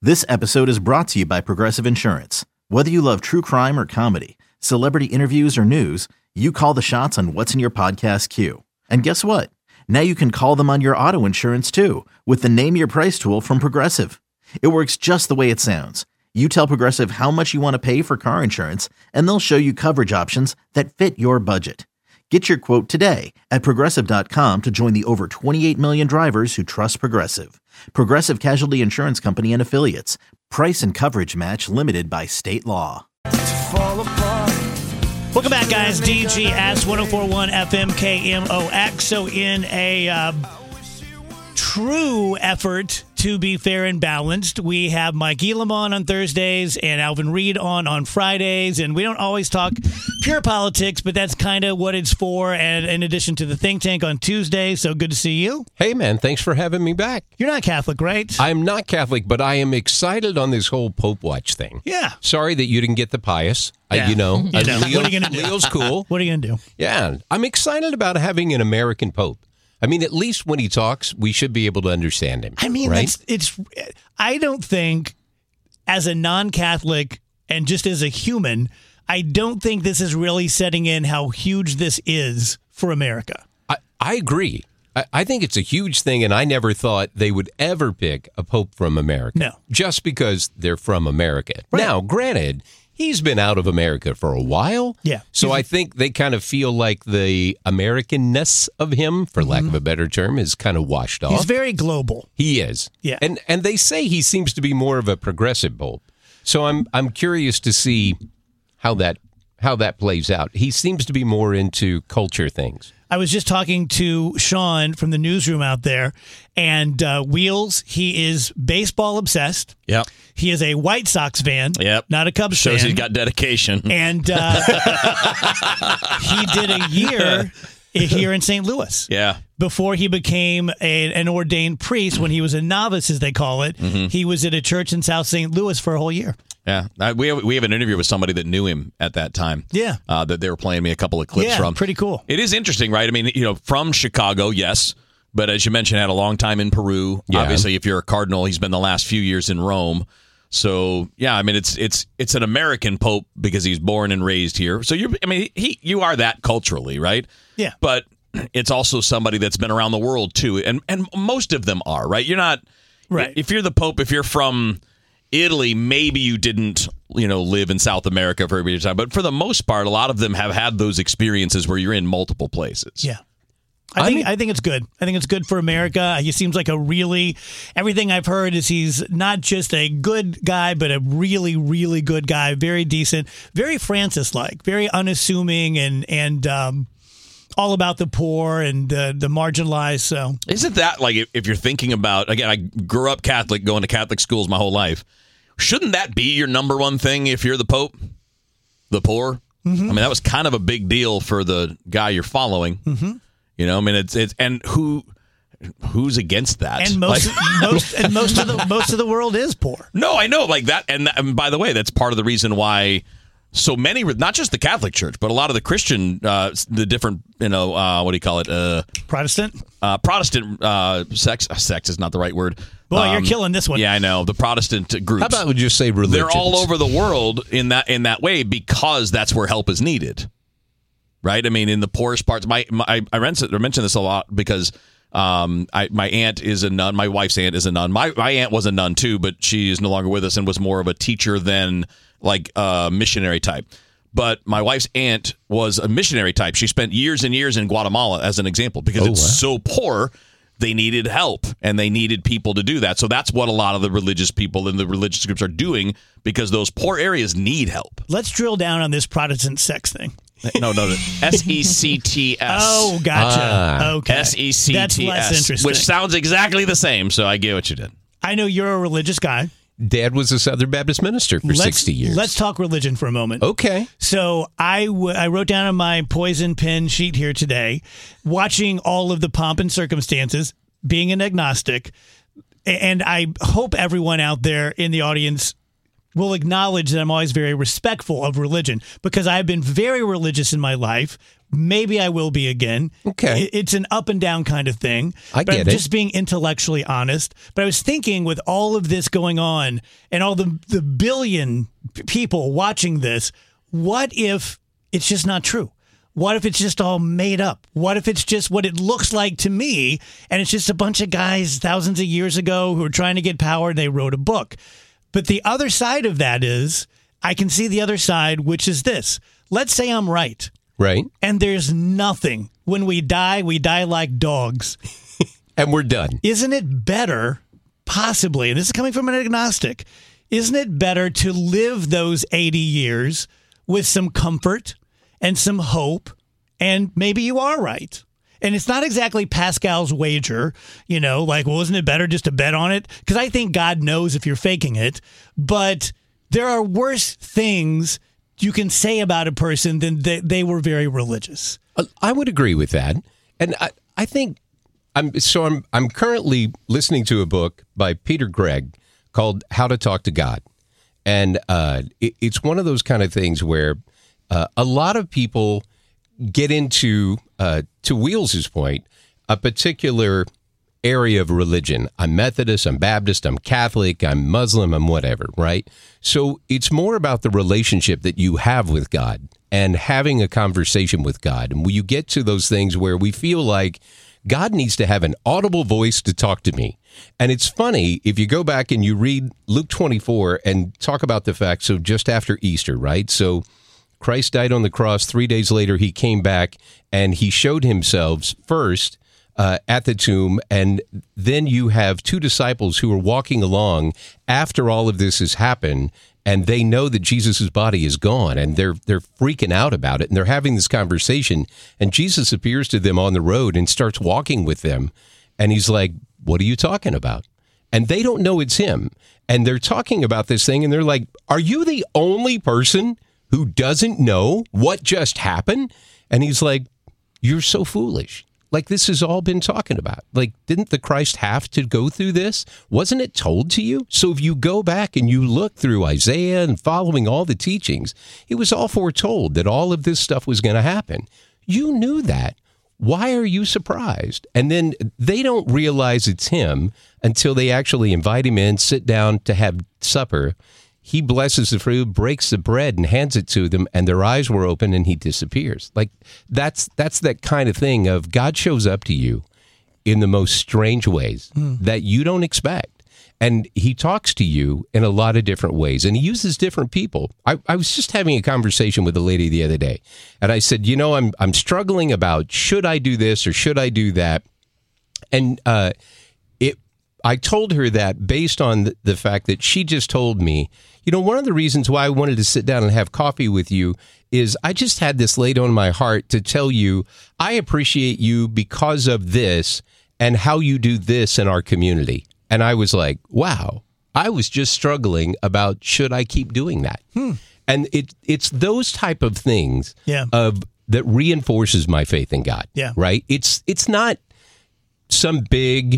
This episode is brought to you by Progressive Insurance. Whether you love true crime or comedy, celebrity interviews or news, you call the shots on what's in your podcast queue. And guess what? Now you can call them on your auto insurance too with the Name Your Price tool from Progressive. It works just the way it sounds. You tell Progressive how much you want to pay for car insurance, and they'll show you coverage options that fit your budget. Get your quote today at Progressive.com to join the over 28 million drivers who trust Progressive. Progressive Casualty Insurance Company and Affiliates. Price and coverage match limited by state law. Welcome back, guys. DGS 1041 FM KMOX. So in a true effort to be fair and balanced, we have Mike Elam on Thursdays and Alvin Reed on Fridays, and we don't always talk pure politics, but that's kind of what it's for, and in addition to the think tank on Tuesday. So good to see you. Hey, man, thanks for having me back. You're not Catholic, right? I'm not Catholic, but I am excited on this whole Pope Watch thing. Yeah. Sorry that you didn't get the pious. Yeah. Leo, what are you going to do? Leo's cool. What are you going to do? Yeah, I'm excited about having an American Pope. I mean, at least when he talks, we should be able to understand him. I mean, right? I don't think, as a non-Catholic and just as a human, I don't think this is really setting in how huge this is for America. I agree. I think it's a huge thing, and I never thought they would ever pick a pope from America. No. Just because they're from America. Right. Now, granted, he's been out of America for a while. Yeah. So I think they kind of feel like the Americanness of him, for lack of a better term, is kind of washed off. He's very global. He is. Yeah. And they say he seems to be more of a progressive pope. So I'm curious to see how that plays out. He seems to be more into culture things. I was just talking to Sean from the newsroom out there, and Wheels, he is baseball obsessed. Yep. He is a White Sox fan. Yep. Not a Cubs fan. Shows he's got dedication. And he did a year here in St. Louis. Yeah. Before he became an ordained priest, when he was a novice, as they call it, he was at a church in South St. Louis for a whole year. Yeah. We have an interview with somebody that knew him at that time. Yeah. That they were playing me a couple of clips from. Pretty cool. It is interesting, right? I mean, from Chicago, yes. But as you mentioned, had a long time in Peru. Yeah. Obviously, if you're a Cardinal, he's been the last few years in Rome. So, yeah, I mean, it's an American pope because he's born and raised here. So, you are that culturally, right? Yeah. But it's also somebody that's been around the world, too. And most of them are, right? You're not... Right. If you're the pope, if you're from Italy, maybe you didn't, live in South America for a period of time. But for the most part, a lot of them have had those experiences where you're in multiple places. Yeah. I think it's good. I think it's good for America. He seems like everything I've heard is he's not just a good guy, but a really, really good guy. Very decent, very Francis-like, very unassuming, and all about the poor and the marginalized. So, isn't that like if you're thinking about, again, I grew up Catholic, going to Catholic schools my whole life. Shouldn't that be your number one thing if you're the Pope? The poor? Mm-hmm. I mean, that was kind of a big deal for the guy you're following. Mm-hmm. I mean, it's and who's against that? And most of the world is poor. No, I know, like that. And by the way, that's part of the reason why so many, not just the Catholic Church, but a lot of the Christian, the different, what do you call it? Protestant? Protestant sex is not the right word. Boy, you're killing this one. Yeah, I know. The Protestant groups. How about we just say religions? They're all over the world in that way because that's where help is needed. Right? I mean, in the poorest parts, I mention this a lot because my aunt is a nun. My wife's aunt is a nun. My aunt was a nun too, but she is no longer with us and was more of a teacher than like a missionary type. But my wife's aunt was a missionary type. She spent years and years in Guatemala, as an example, because so poor, they needed help and they needed people to do that. So that's what a lot of the religious people in the religious groups are doing because those poor areas need help. Let's drill down on this Protestant sex thing. No, SECTS. Oh, gotcha. Okay. SECTS. That's less interesting. Which sounds exactly the same, so I get what you did. I know you're a religious guy. Dad was a Southern Baptist minister for 60 years. Let's talk religion for a moment. Okay. So I wrote down on my poison pen sheet here today, watching all of the pomp and circumstances, being an agnostic, and I hope everyone out there in the audience will acknowledge that I'm always very respectful of religion because I've been very religious in my life, maybe I will be again. Okay. It's an up and down kind of thing. I but get I'm it. just being intellectually honest. But I was thinking with all of this going on and all the billion people watching this, what if it's just not true? What if it's just all made up? What if it's just what it looks like to me, and it's just a bunch of guys thousands of years ago who were trying to get power and they wrote a book? But the other side of that is, I can see the other side, which is this. Let's say I'm right. Right. And there's nothing. When we die like dogs. And we're done. Isn't it better, possibly, and this is coming from an agnostic, isn't it better to live those 80 years with some comfort and some hope, and maybe you are right? And it's not exactly Pascal's wager, like, well, isn't it better just to bet on it? Because I think God knows if you're faking it, but there are worse things you can say about a person than they were very religious. I would agree with that. And I think I'm currently listening to a book by Peter Gregg called How to Talk to God. And it's one of those kind of things where a lot of people get into, to Wheels' point, a particular area of religion. I'm Methodist, I'm Baptist, I'm Catholic, I'm Muslim, I'm whatever, right? So it's more about the relationship that you have with God and having a conversation with God. And when you get to those things where we feel like God needs to have an audible voice to talk to me. And it's funny, if you go back and you read Luke 24 and talk about the fact, so just after Easter, right? So Christ died on the cross. 3 days later, he came back and he showed himself first at the tomb, and then you have two disciples who are walking along after all of this has happened, and they know that Jesus' body is gone, and they're freaking out about it, and they're having this conversation, and Jesus appears to them on the road and starts walking with them, and he's like, "What are you talking about?" And they don't know it's him, and they're talking about this thing, and they're like, "Are you the only person who doesn't know what just happened?" And he's like, "You're so foolish. Like, this has all been talking about. Like, didn't the Christ have to go through this? Wasn't it told to you?" So if you go back and you look through Isaiah and following all the teachings, it was all foretold that all of this stuff was going to happen. You knew that. Why are you surprised? And then they don't realize it's him until they actually invite him in, sit down to have supper. He blesses the food, breaks the bread, and hands it to them, and their eyes were open, and he disappears. Like, that's that kind of thing of God shows up to you in the most strange ways that you don't expect. And he talks to you in a lot of different ways, and he uses different people. I was just having a conversation with a lady the other day, and I said, I'm struggling about, should I do this or should I do that? And I told her that based on the fact that she just told me, one of the reasons why I wanted to sit down and have coffee with you is I just had this laid on my heart to tell you, I appreciate you because of this and how you do this in our community. And I was like, wow, I was just struggling about, should I keep doing that? And it's those type of things that reinforces my faith in God. Yeah. Right. It's not some big,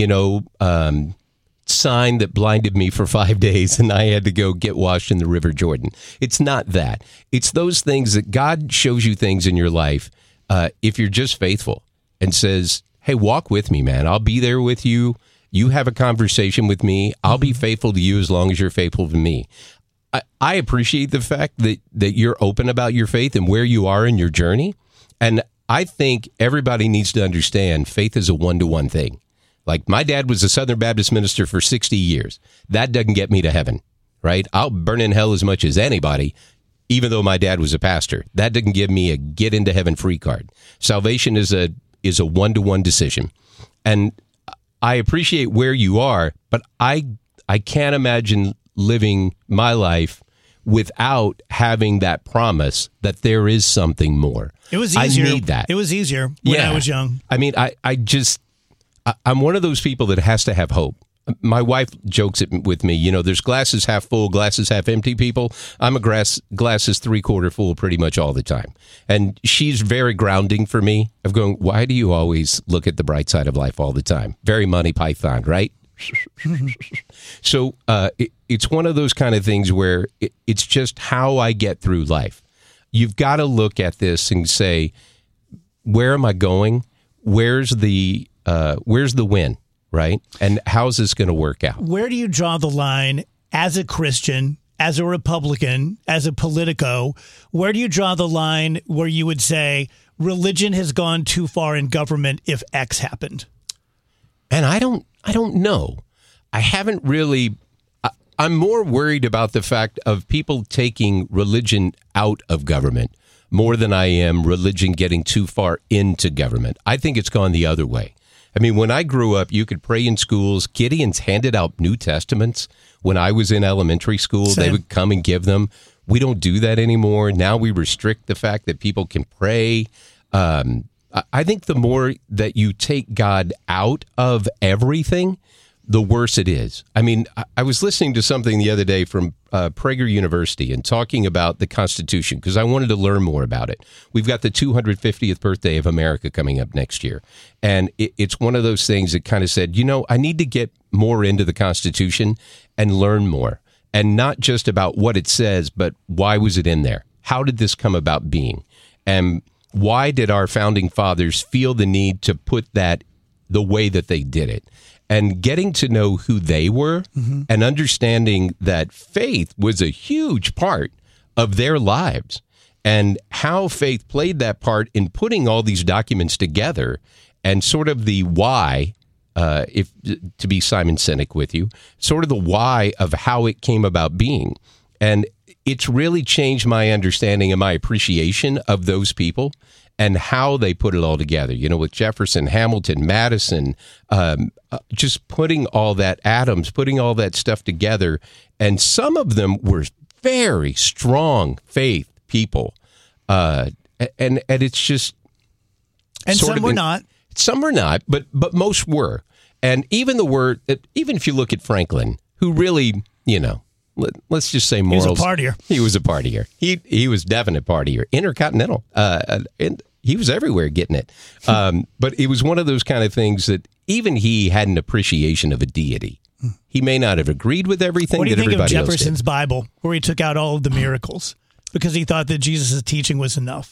sign that blinded me for 5 days and I had to go get washed in the River Jordan. It's not that. It's those things that God shows you things in your life if you're just faithful and says, hey, walk with me, man. I'll be there with you. You have a conversation with me. I'll be faithful to you as long as you're faithful to me. I appreciate the fact that you're open about your faith and where you are in your journey. And I think everybody needs to understand faith is a one-to-one thing. Like, my dad was a Southern Baptist minister for 60 years. That doesn't get me to heaven, right? I'll burn in hell as much as anybody, even though my dad was a pastor. That doesn't give me a get into heaven free card. Salvation is a one-to-one decision. And I appreciate where you are, but I can't imagine living my life without having that promise that there is something more. It was easier. I need that. It was easier when I was young. I mean, I'm one of those people that has to have hope. My wife jokes it with me, there's glasses half full, glasses half empty people. I'm a glasses 3/4 full pretty much all the time. And she's very grounding for me of going, why do you always look at the bright side of life all the time? Very Monty Python, right? So it's one of those kind of things where it's just how I get through life. You've got to look at this and say, where am I going? Where's the win, right? And how's this going to work out? Where do you draw the line as a Christian, as a Republican, as a Politico? Where do you draw the line where you would say religion has gone too far in government if X happened? And I don't know. I haven't really. I'm more worried about the fact of people taking religion out of government more than I am religion getting too far into government. I think it's gone the other way. I mean, when I grew up, you could pray in schools. Gideon's handed out New Testaments. When I was in elementary school, They would come and give them. We don't do that anymore. Now we restrict the fact that people can pray. I think the more that you take God out of everything, the worse it is. I mean, I was listening to something the other day from Prager University and talking about the Constitution because I wanted to learn more about it. We've got the 250th birthday of America coming up next year. And it's one of those things that kind of said, I need to get more into the Constitution and learn more. And not just about what it says, but why was it in there? How did this come about being? And why did our founding fathers feel the need to put that the way that they did it? And getting to know who they were and understanding that faith was a huge part of their lives and how faith played that part in putting all these documents together and sort of the why, if to be Simon Sinek with you, sort of the why of how it came about being. And it's really changed my understanding and my appreciation of those people and how they put it all together, with Jefferson, Hamilton, Madison, just putting all that, Adams, putting all that stuff together. And some of them were very strong faith people. And it's just... And some were not. Some were not, but most were. And even if you look at Franklin, who really, let's just say morals. He was a partier. He was a partier. He was definite partier. Intercontinental. And he was everywhere getting it. But it was one of those kind of things that even he had an appreciation of a deity. He may not have agreed with everything that everybody else did. What do you think of Jefferson's Bible, where he took out all of the miracles because he thought that Jesus' teaching was enough?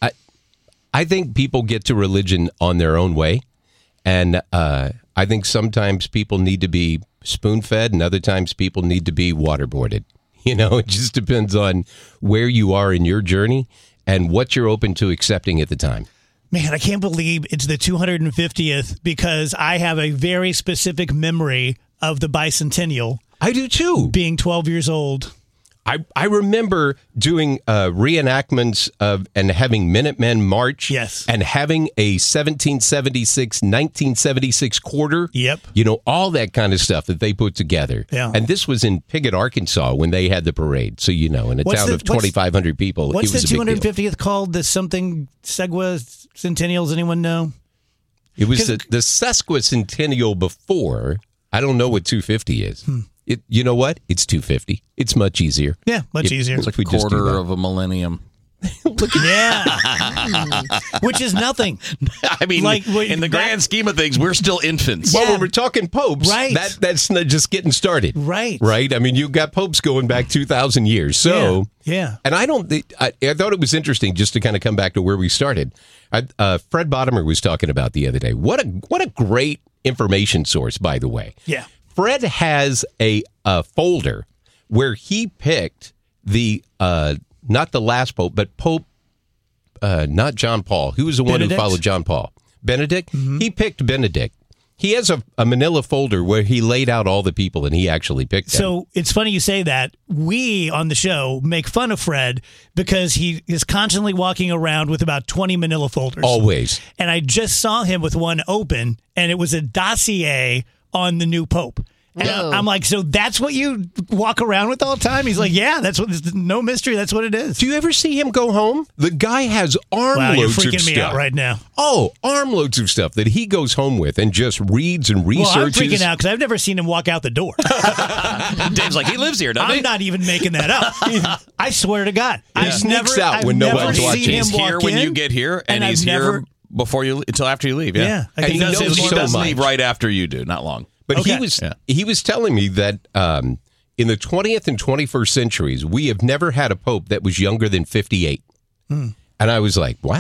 I think people get to religion on their own way. And I think sometimes people need to be spoon-fed and other times people need to be waterboarded. It just depends on where you are in your journey and what you're open to accepting at the time. Man, I can't believe it's the 250th because I have a very specific memory of the bicentennial. I do too. Being 12 years old. I remember doing reenactments of and having Minutemen March. Yes. And having a 1776, 1976 quarter. Yep. All that kind of stuff that they put together. Yeah. And this was in Piggott, Arkansas when they had the parade. So, in a town of 2,500 people, what's it was the a big deal. 250th called? The something Sesquicentennials? Anyone know? It was the sesquicentennial before. I don't know what 250 is. You know what? It's 250. It's much easier. Yeah, much easier. It's like a quarter of a millennium. Yeah. Which is nothing. I mean, in the grand scheme of things, we're still infants. Well, when we're talking popes, right. That's not just getting started. Right. Right? I mean, you've got popes going back 2,000 years. So, yeah. And I thought it was interesting just to kind of come back to where we started. Fred Bottomer was talking about the other day. What a great information source, by the way. Yeah. Fred has a folder where he picked the not the last pope, but Pope, not John Paul. Who was the one who followed John Paul? Benedict? Mm-hmm. He picked Benedict. He has a manila folder where he laid out all the people and he actually picked them. So it's funny you say that. We on the show make fun of Fred because he is constantly walking around with about 20 manila folders. Always. And I just saw him with one open and it was a dossier on the new pope. And I'm like, so that's what you walk around with all the time? He's like, yeah, that's what. No mystery. That's what it is. Do you ever see him go home? The guy has armloads you're of freaking stuff. me out right now. Oh, armloads of stuff that he goes home with and just reads and researches. Well, I'm freaking out because I've never seen him walk out the door. Dave's like, he lives here, doesn't he? I'm not even making that up. I swear to God, he sneaks out when nobody's watching. He's here when you get here, and he's here before you until after you leave. Yeah, and he does leave right after you do, not long. But he was telling me that in the 20th and 21st centuries, we have never had a pope that was younger than 58. And I was like, wow,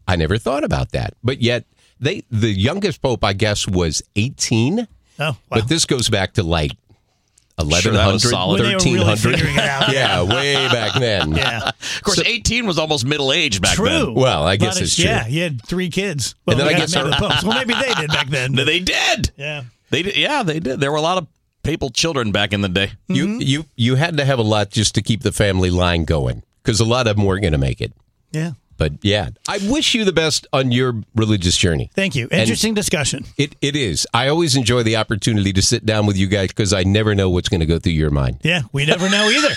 I never thought about that. But yet, the youngest pope, I guess, was 18. Oh, wow. But this goes back to like 1100, Sure, 1300. Really out. Yeah, way back then. Yeah. Of course, 18 was almost middle-aged back True. then. Well, I guess it's true. Yeah, he had 3 kids. Well, And then I got guess married to the popes. Well, maybe they did back then. They did. Yeah. They did. Yeah, they did. There were a lot of papal children back in the day. You had to have a lot just to keep the family line going, because a lot of them weren't going to make it. Yeah. But yeah, I wish you the best on your religious journey. Thank you. Interesting discussion. It is. I always enjoy the opportunity to sit down with you guys because I never know what's going to go through your mind. Yeah, we never know either.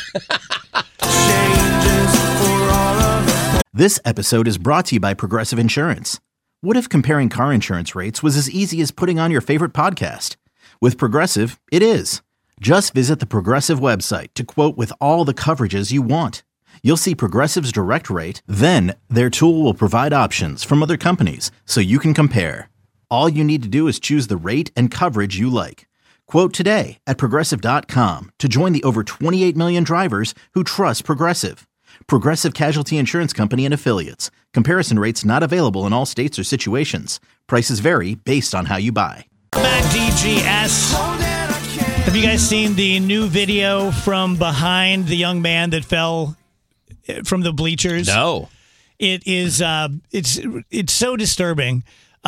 This episode is brought to you by Progressive Insurance. What if comparing car insurance rates was as easy as putting on your favorite podcast? With Progressive, it is. Just visit the Progressive website to quote with all the coverages you want. You'll see Progressive's direct rate, then their tool will provide options from other companies so you can compare. All you need to do is choose the rate and coverage you like. Quote today at Progressive.com to join the over 28 million drivers who trust Progressive. Progressive Casualty Insurance Company and Affiliates. Comparison rates not available in all states or situations. Prices vary based on how you buy. Back DGS. Have you guys seen the new video from behind the young man that fell from the bleachers? No. It is. It's so disturbing.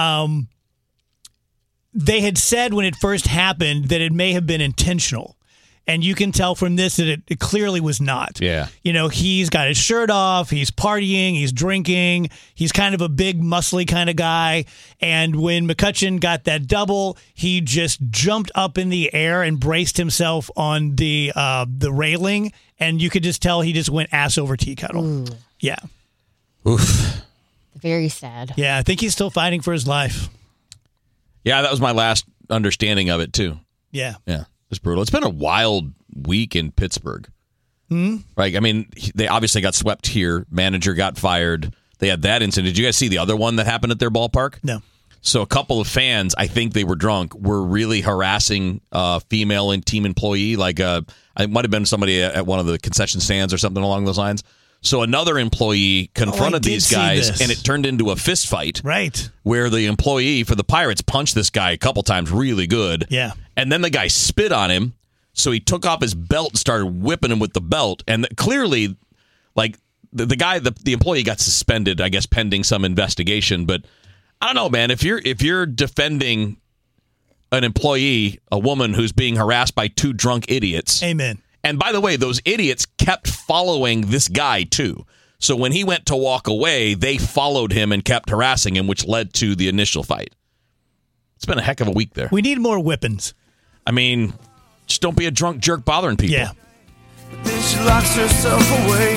They had said when it first happened that it may have been intentional. And you can tell from this that it clearly was not. Yeah. You know, he's got his shirt off, he's partying, he's drinking, he's kind of a big, muscly kind of guy. And when McCutcheon got that double, he just jumped up in the air and braced himself on the railing. And you could just tell he just went ass over tea kettle. Yeah. Oof. Very sad. Yeah, I think he's still fighting for his life. Yeah, that was my last understanding of it, too. Yeah. Yeah. It's brutal. It's been a wild week in Pittsburgh. Right? I mean, they obviously got swept here. Manager got fired. They had that incident. Did you guys see the other one that happened at their ballpark? No. So a couple of fans, I think they were drunk, were really harassing a female and team employee. Like it might have been somebody at one of the concession stands or something along those lines. So another employee confronted these guys, and it turned into a fist fight. Right. Where the employee for the Pirates punched this guy a couple times really good. Yeah. And then the guy spit on him, so he took off his belt and started whipping him with the belt. And clearly, like, the guy, the employee got suspended, I guess, pending some investigation. But I don't know, man. If you're defending an employee, a woman who's being harassed by 2 drunk idiots. Amen. And by the way, those idiots kept following this guy, too. So when he went to walk away, they followed him and kept harassing him, which led to the initial fight. It's been a heck of a week there. We need more whippings. I mean, just don't be a drunk jerk bothering people. Yeah. Then she locks herself away.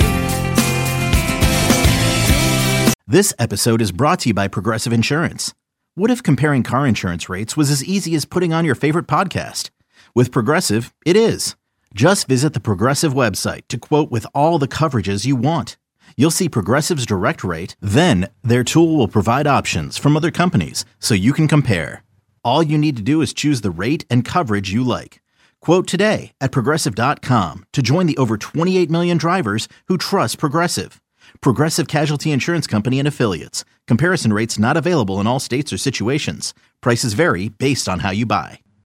This episode is brought to you by Progressive Insurance. What if comparing car insurance rates was as easy as putting on your favorite podcast? With Progressive, it is. Just visit the Progressive website to quote with all the coverages you want. You'll see Progressive's direct rate, then their tool will provide options from other companies so you can compare. All you need to do is choose the rate and coverage you like. Quote today at Progressive.com to join the over 28 million drivers who trust Progressive. Progressive Casualty Insurance Company and Affiliates. Comparison rates not available in all states or situations. Prices vary based on how you buy.